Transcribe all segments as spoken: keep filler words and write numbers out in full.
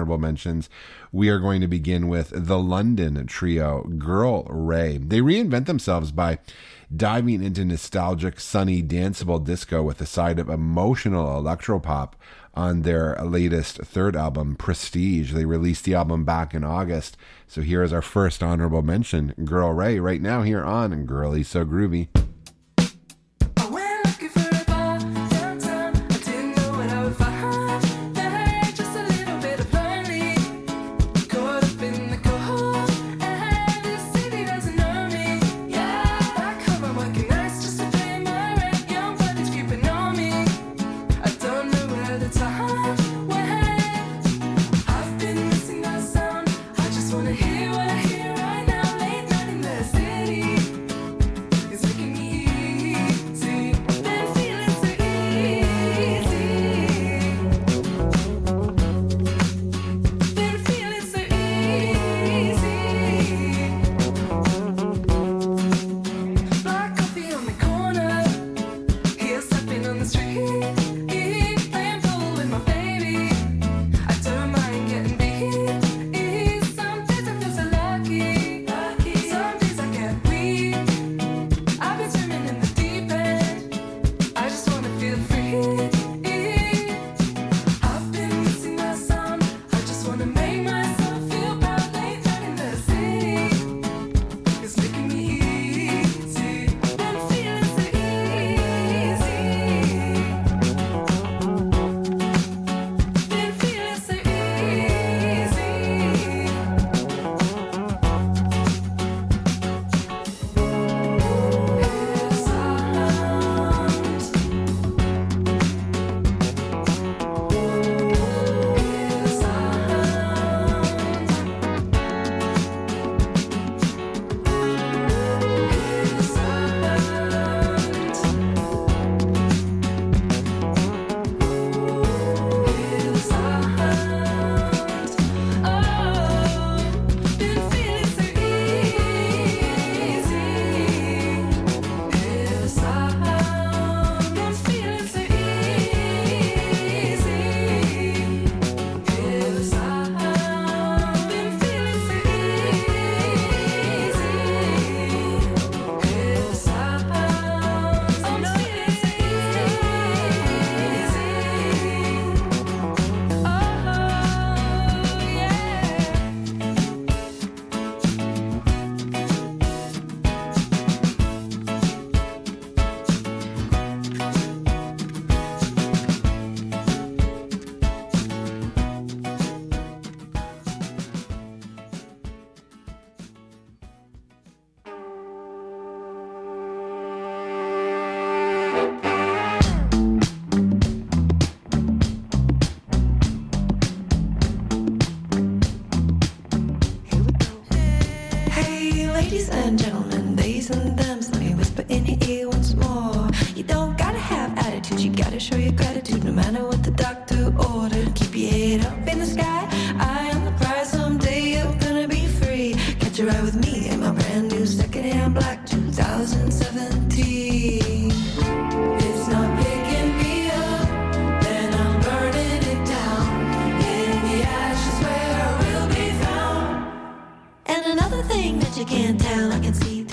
honorable mentions. We are going to begin with the London trio, Girl Ray. They reinvent themselves by diving into nostalgic, sunny, danceable disco with a side of emotional electropop on their latest third album, Prestige. They released the album back in August. So here is our first honorable mention, Girl Ray, right now here on Girly So Groovy.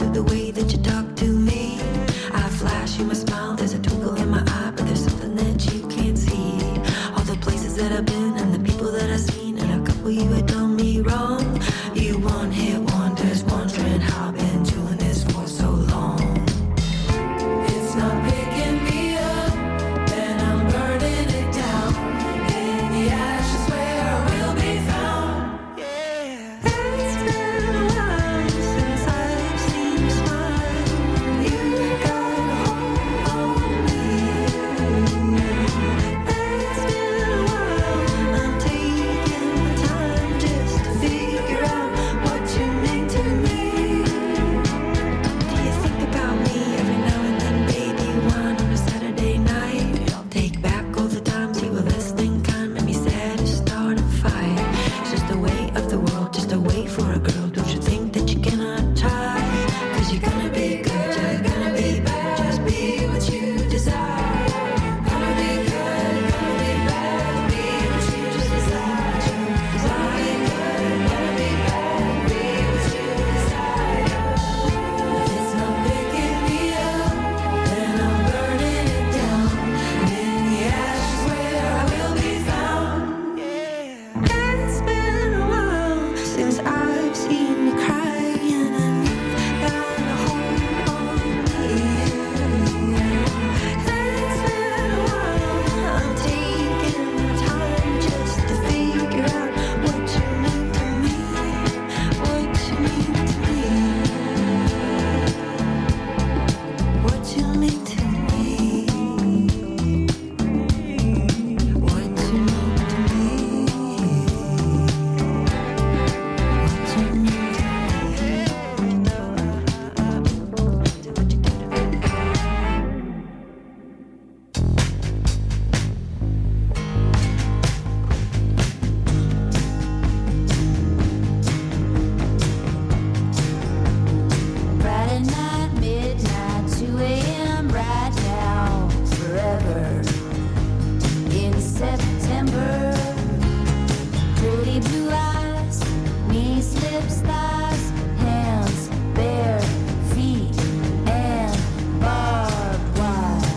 That you Pretty blue eyes, knees, lips, thighs, hands, bare feet, and barbed wire.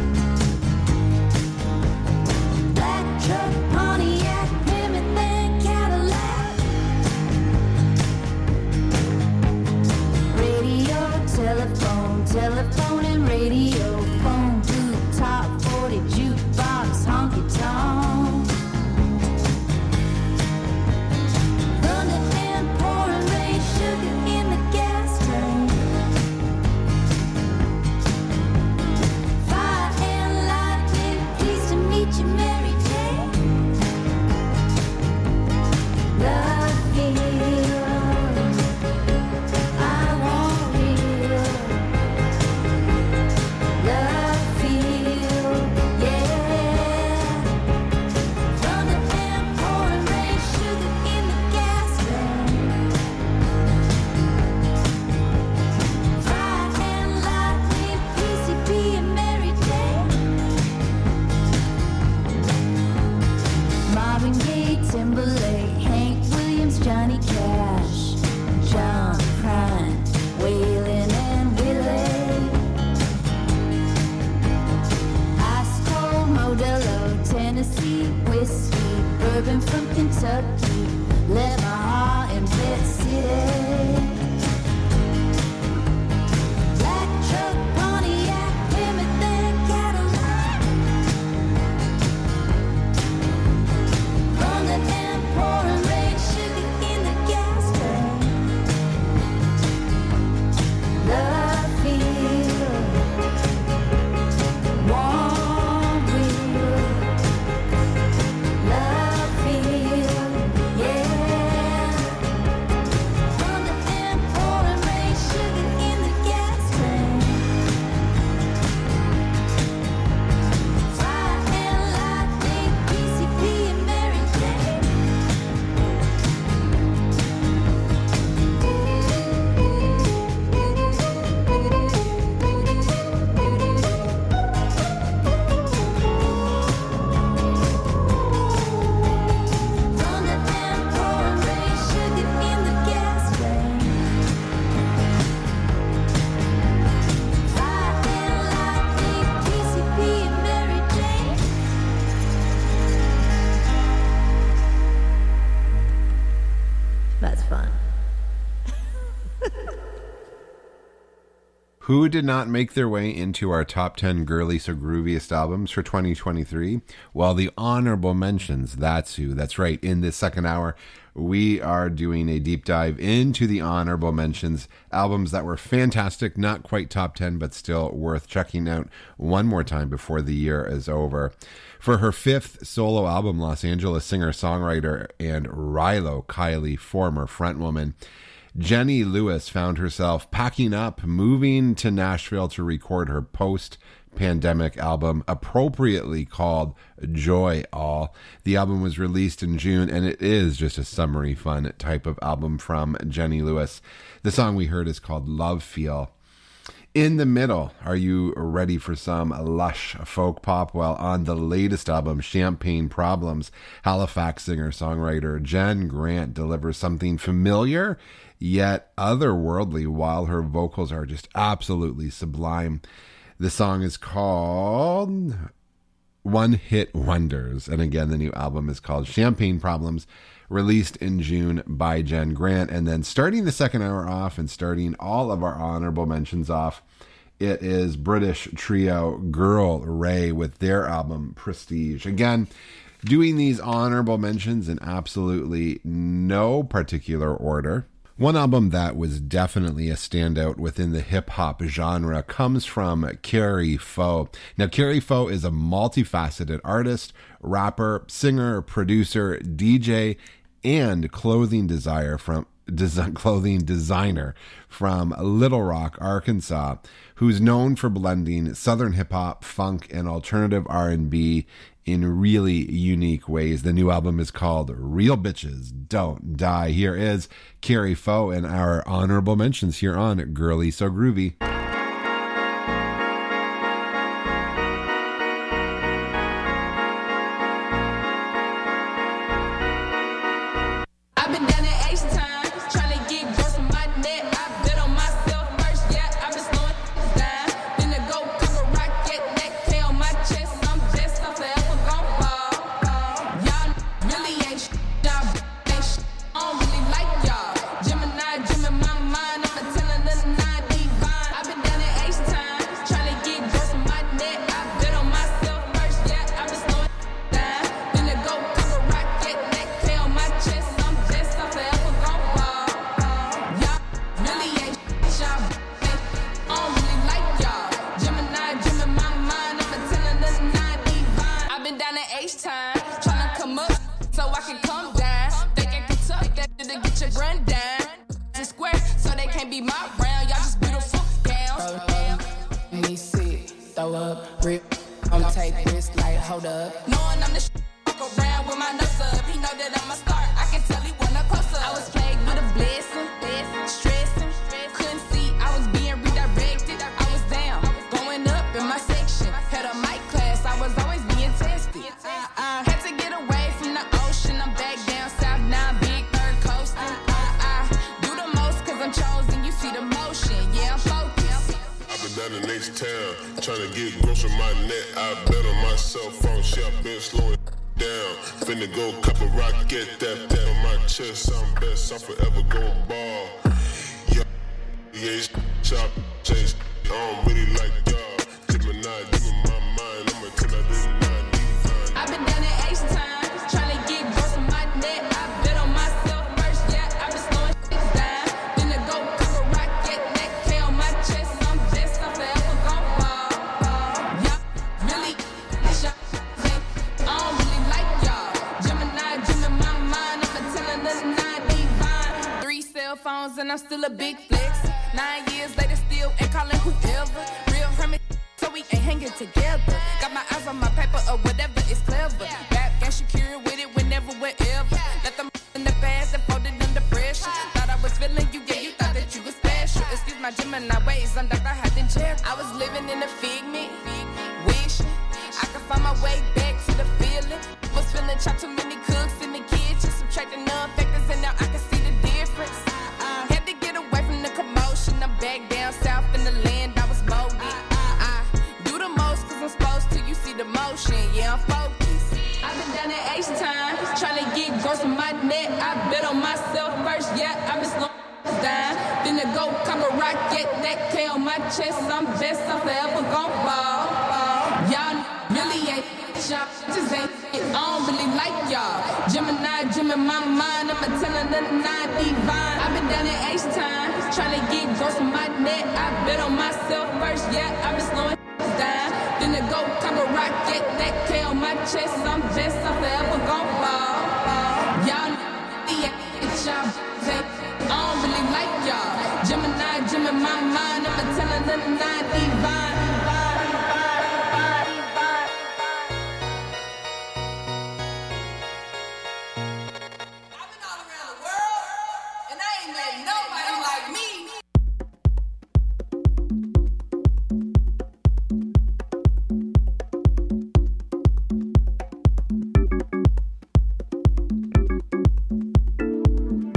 Black truck, Pontiac, Plymouth, and Cadillac. Radio, telephone, telephone and radio, phone, blue, top forty, jukebox, honky tonk. Thunder and pouring rain, sugar in the gas tank. Fire and lightning, pleased to meet you, Mary Jane. Love feel, I want real. Love feel, yeah. Thunder and pouring rain, sugar in the gas tank. Fire and lightning, P C B and Mary Jane. Marvin Gaye, Timberlake, Hank Williams, Johnny Cash, John Prine, Waylon and Willie. Ice cold Modelo, Tennessee whiskey, bourbon from Kentucky, let my heart in Pet City. Black truck, Pontiac, Plymouth and Cadillac. Thunder and pouring rain, sugar in the gas tank. Love feel, want real. Love feel, yeah. Thunder and pouring rain, sugar in the gas tank. Fire and lightning, P C P and Mary Jane. Thunder and pouring rain, sugar in the gas tank. Fire and lightning, P C P and Mary Jane. That's fun. Who did not make their way into our top ten girly so grooviest albums for twenty twenty-three? Well, the honorable mentions, that's who. That's right. In this second hour, we are doing a deep dive into the honorable mentions, albums that were fantastic, not quite top ten, but still worth checking out one more time before the year is over. For her fifth solo album, Los Angeles singer-songwriter and Rilo Kiley, former frontwoman, Jenny Lewis found herself packing up, moving to Nashville to record her post-pandemic album, appropriately called Joy All. The album was released in June, and it is just a summery fun type of album from Jenny Lewis. The song we heard is called Love Feel. In the middle, are you ready for some lush folk pop? Well, on the latest album, Champagne Problems, Halifax singer-songwriter Jen Grant delivers something familiar yet otherworldly while her vocals are just absolutely sublime. The song is called One Hit Wonders. And again, the new album is called Champagne Problems, released in June by Jen Grant. And then starting the second hour off and starting all of our honorable mentions off, it is British trio Girl Ray with their album Prestige. Again, doing these honorable mentions in absolutely no particular order. One album that was definitely a standout within the hip-hop genre comes from Carrie Foe. Now, Carrie Foe is a multifaceted artist, rapper, singer, producer, D J, and clothing designer from design, clothing designer from Little Rock, Arkansas, who's known for blending Southern hip-hop, funk, and alternative R and B in really unique ways. The new album is called Real Bitches Don't Die. Here is Carrie Foe and our honorable mentions here on Girly So Groovy. I've been down at H-Time, trying to get gross in my net. I bet on myself first, yeah, I've been slowing down. Then to go cover rocket, that K on my chest. I'm best, I'm forever gon' ball. Y'all really ain't sh**, y'all ain't sh**. I don't really like y'all. Gemini, dream in my mind, I'm a ten and a nine divine. I've been down at H-Time, trying to get gross in my net. I bet on myself first, yeah, I've been slowing down. Then to go cover rocket, that K on my chest. I'm best, I'm forever gon' ball. Y'all really ain't sh**, y'all ain't. I don't really like y'all. Gemini, dream in my mind, I'm a ten and a nine divine. I've been down at H-Time, trying to come up so I can come down. Think I can tuck that shit to get your run down. It's square, so they can't be my round. Y'all just beautiful gowns. Me sit, throw up, rip. I'm take risks like hold up. Knowing I'm the sh- fuck around with my nose up. He know that I'm a star. I can tell he wanna closer. I was plagued with a blessing, stressing, couldn't see. I was being redirected. I was down, going up in my section. Had a mic class. I was always being tested. Uh, had to get away from the ocean. I'm back down south now. Big third coasting. Uh, I do the most 'cause I'm chosen. You see the motion. Yeah, I'm focused. I've been down in H-Town, trying to get gross in my net. I bet on my cell phone, shit, I've been slowing down. Finna go cop a rocket, that that on my chest. I'm best, I'm forever gon' ball. Yeah, yeah, chop, chase. I don't really like y'all. Gemini, give me my mind. I'm a ten, I did not divine. I've been down at H-Time, trying to get gross in my net. I bet on myself first, yeah, I've been slowing shit down. Then to go cover rocket, that K on my chest. I'm best, I'm forever gon' ball. Y'all really shot, I don't really like y'all. Gemini, dream in my mind, I'm a ten and a nine divine. Three cell phones and I'm still a big flex. Nine years later, still ain't calling whoever. Real hermit, so we ain't hanging together. Got my eyes on my paper or whatever, it's clever. Rap gang secure with it whenever, wherever. Let them in the past and folded under pressure. Thought I was feeling you, yeah, you thought that you was special. Excuse my Gemini ways, I'm Doctor Hyde and Jerry. I was living in a figment, wishing I could find my way back to the feeling. Was feeling chopped too many cooks in the kitchen, subtracting none factors, and now I can see the difference. Had to get away from the commotion. I'm back down south in the land I was molded. I do the most 'cause I'm supposed to. You see the motion, yeah, I'm focused. I've been down at H-Time, trying to get gross in my net. I bet on myself first, yeah, I've been slowing down. Then to go cover rocket, that K on my chest. I'm best, I'm forever gon' ball. Y'all really ain't y'all just ain't. I don't really like y'all. Gemini, dream in my mind. I'm a ten and a nine divine. I've been down at H-Time, trying to get gross in my net. I bet on myself first, yeah, I've been slowing down. Then to go cover rocket, that K on my chest. I'm best, I'm forever gon' ball. Y'all really ain't y'all just ain't. I don't really like y'all. Gemini, dream in my mind. I'm a ten and a nine divine.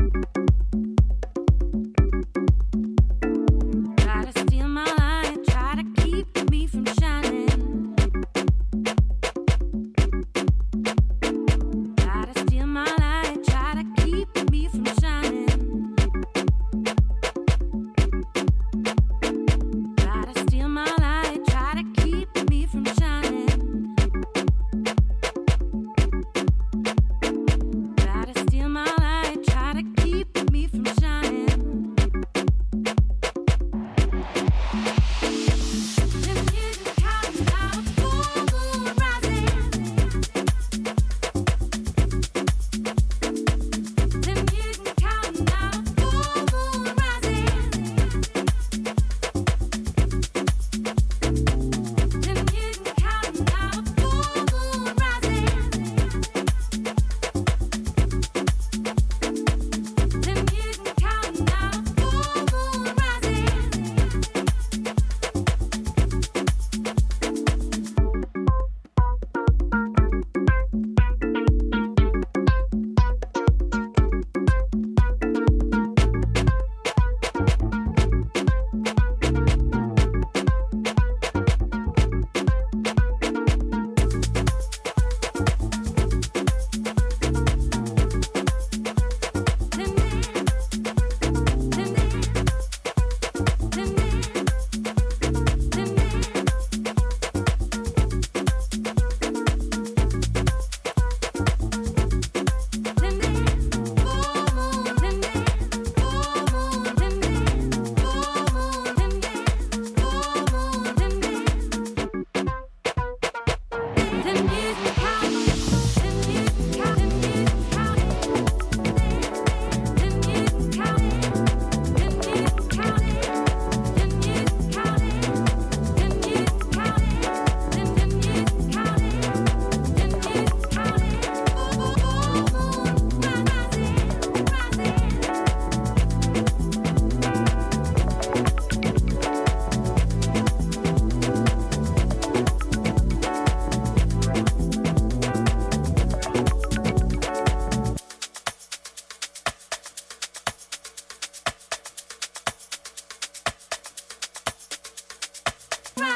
Try to steal my line, try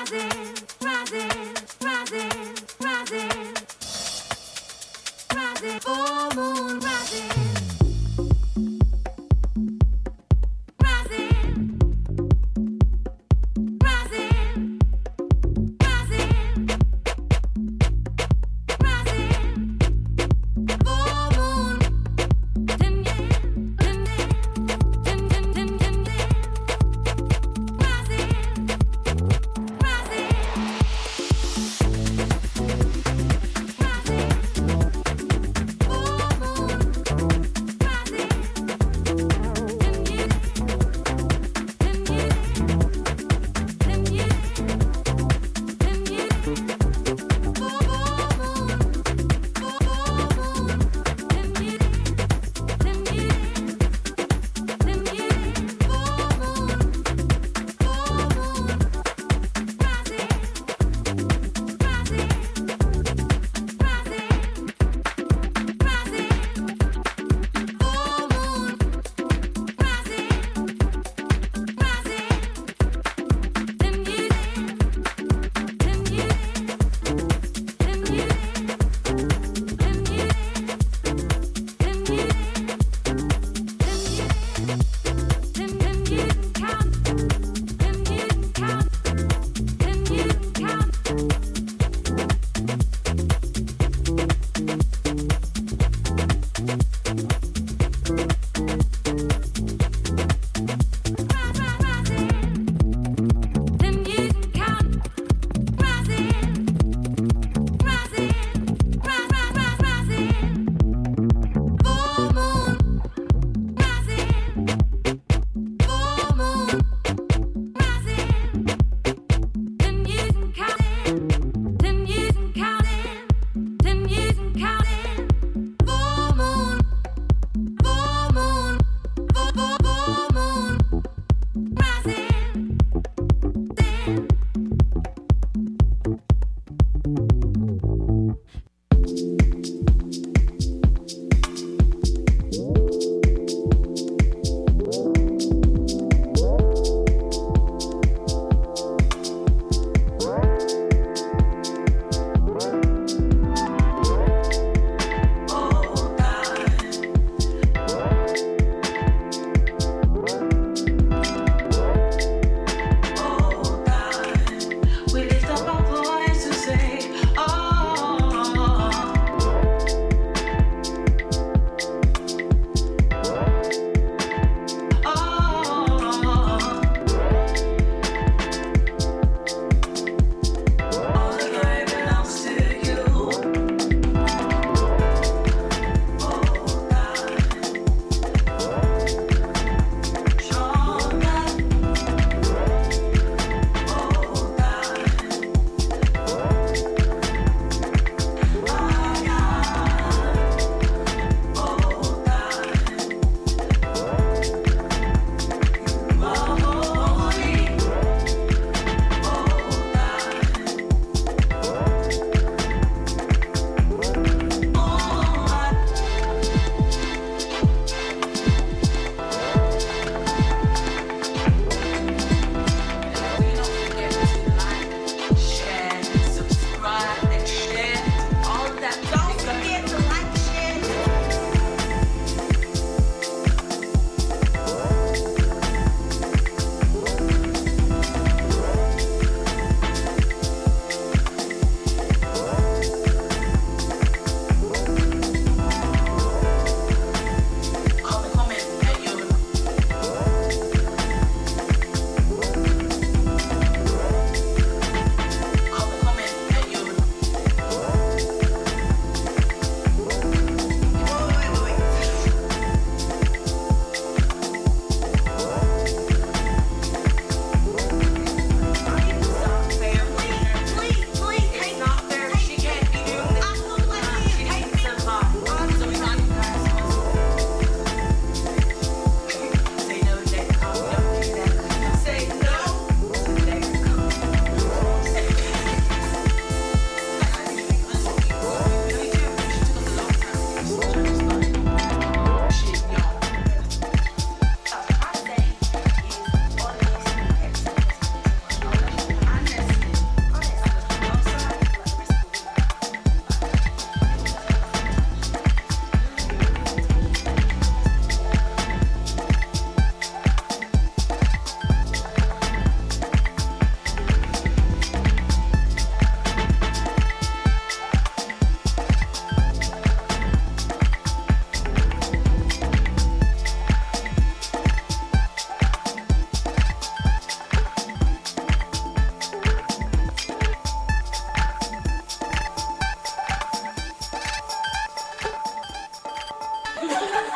Full moon,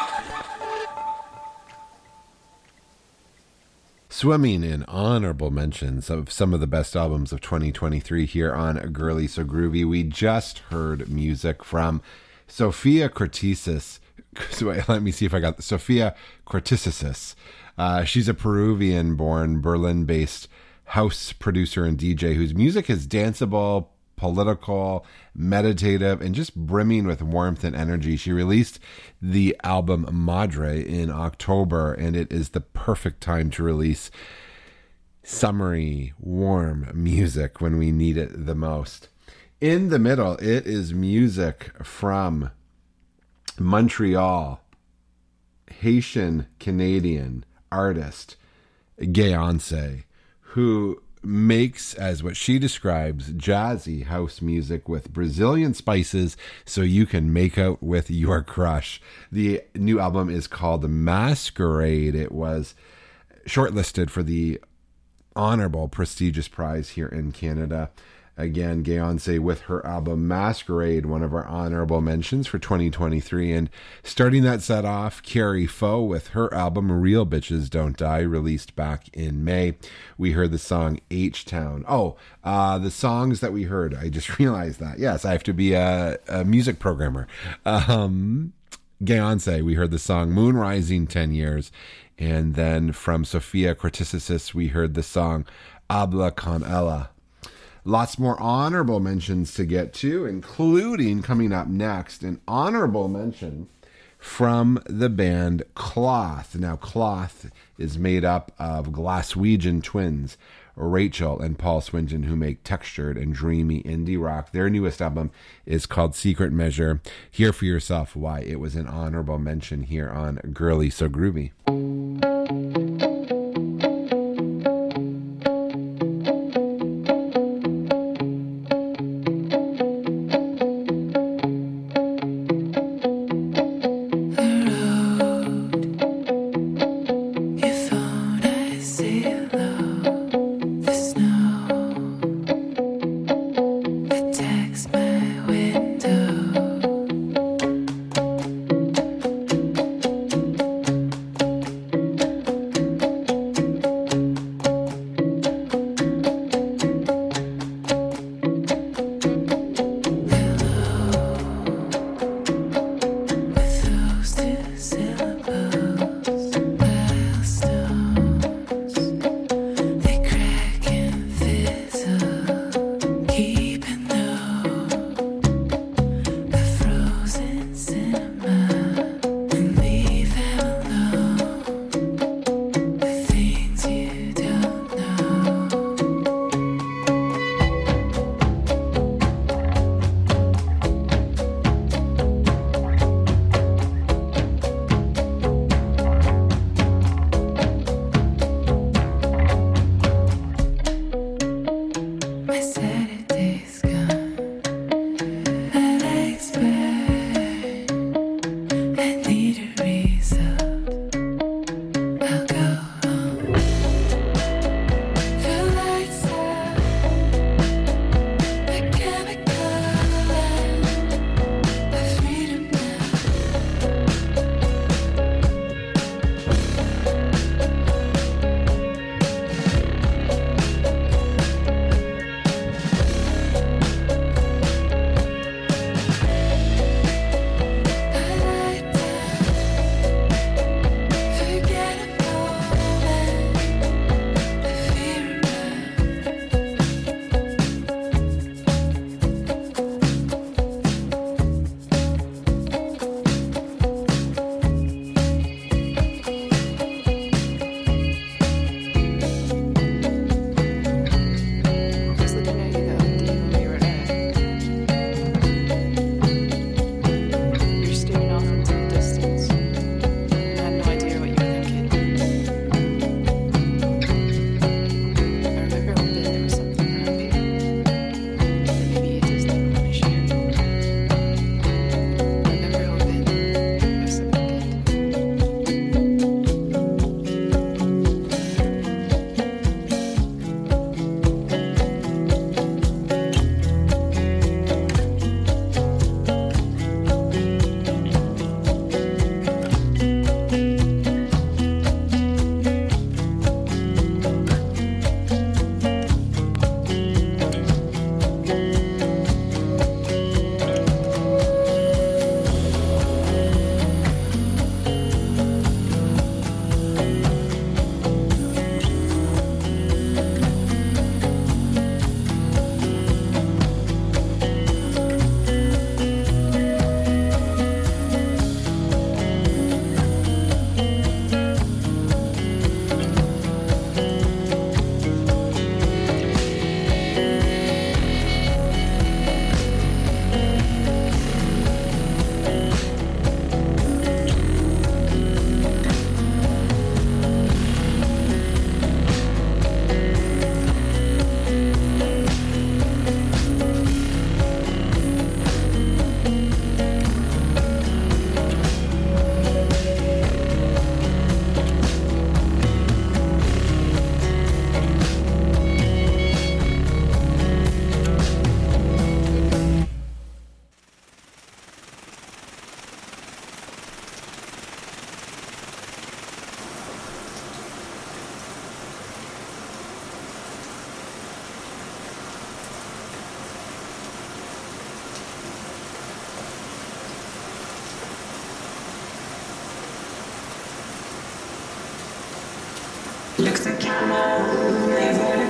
Swimming in honorable mentions of some of the best albums of twenty twenty-three here on Girly So Groovy. We just heard music from Sophia Cortisis. So let me see if I got the Sophia Cortisis. Uh, she's a Peruvian-born, Berlin-based house producer and D J whose music is danceable, political, meditative, and just brimming with warmth and energy. She released the album Madre in October, and it is the perfect time to release summery, warm music when we need it the most. In the middle, it is music from Montreal, Haitian-Canadian artist Gayonce, who makes, as what she describes, jazzy house music with Brazilian spices so you can make out with your crush. The new album is called Masquerade. It was shortlisted for the honorable prestigious prize here in Canada. Again, Gayonce with her album Masquerade, one of our honorable mentions for twenty twenty-three. And starting that set off, Carrie Foe with her album Real Bitches Don't Die, released back in May. We heard the song H-Town. Oh, uh, the songs that we heard, I just realized that. Yes, I have to be a, a music programmer. Um, Gayonce, we heard the song Moon Rising ten years. And then from Sophia Cortisis, we heard the song Habla Con Ella. Lots more honorable mentions to get to, including coming up next, an honorable mention from the band Cloth. Now, Cloth is made up of Glaswegian twins, Rachel and Paul Swinton, who make textured and dreamy indie rock. Their newest album is called Secret Measure. Hear for yourself why it was an honorable mention here on Girly So Groovy. Window. to count on. Things gonna